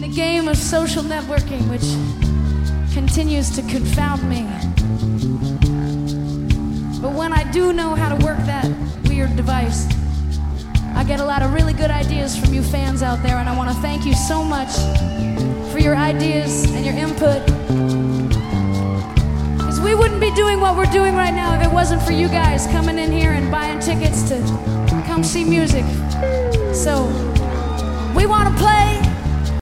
the game of social networking, which continues to confound me. But when I do know how to work that weird device, I get a lot of really good ideas from you fans out there, and I want to thank you so much for your ideas and your input. Because we wouldn't be doing what we're doing right now if it wasn't for you guys coming in here and buying tickets to come see music. So we want to play